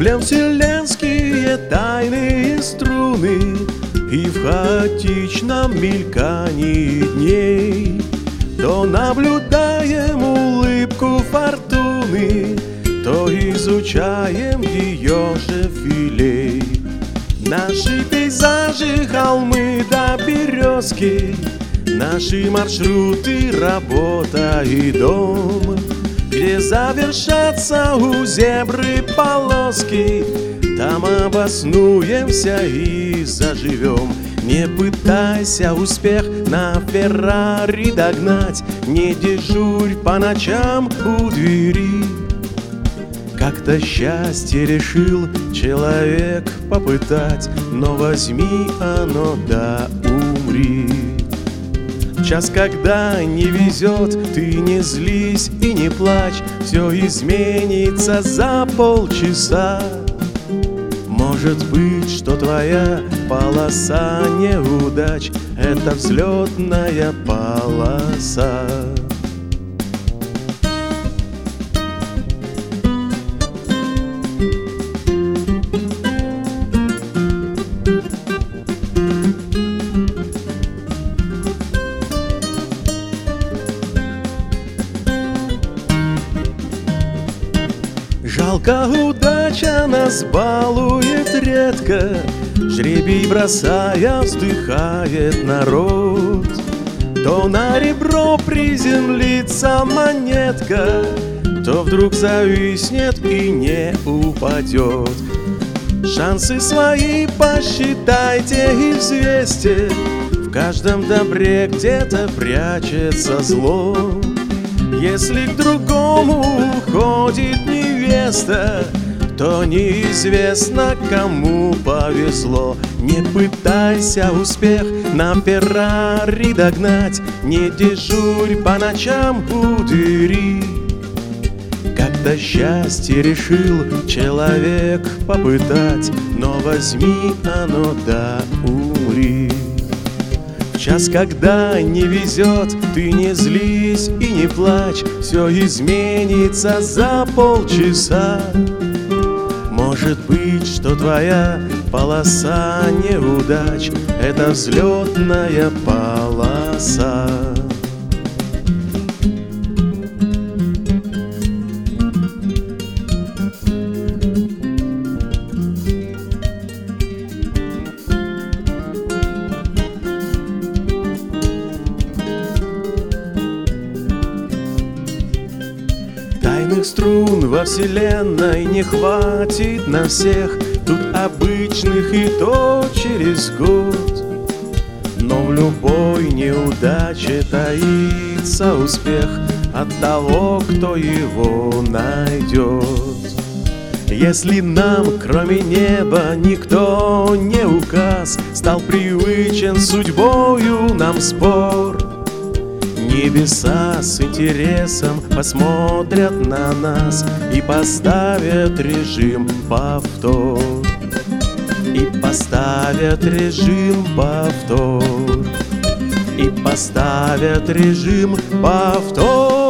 Скреблем вселенские тайные струны, и в хаотичном мелькании дней то наблюдаем улыбку фортуны, то изучаем ее же филей. Наши пейзажи, холмы да березки, наши маршруты, работа и дом, где завершатся у зебры полоски, там обоснуемся и заживем. Не пытайся успех на Феррари догнать, не дежурь по ночам у двери. Как-то счастье решил человек попытать, но возьми оно да умри. В час, когда не везет, ты не злись и не плачь, все изменится за полчаса. Может быть, что твоя полоса неудач — это взлетная полоса. Жалко, удача нас балует редко, жребий бросая вздыхает народ. То на ребро приземлится монетка, то вдруг зависнет и не упадет. Шансы свои посчитайте и взвесьте, в каждом добре где-то прячется зло. Если к другому уходит невеста, то неизвестно, кому повезло. Не пытайся успех на Феррари догнать, не дежурь по ночам у двери. Как-то счастье решил человек попытать, но возьми оно да умри. В час, когда не везет, ты не злись и не плачь, все изменится за полчаса. Может быть, что твоя полоса неудач — это взлетная полоса. Тайных струн во вселенной не хватит на всех, тут обычных и то через год. Но в любой неудаче таится успех от того, кто его найдет. Если нам, кроме неба, никто не указ, стал привычен судьбою нам спор, небеса с интересом посмотрят на нас и поставят режим повтор. И поставят режим повтор. И поставят режим повтор.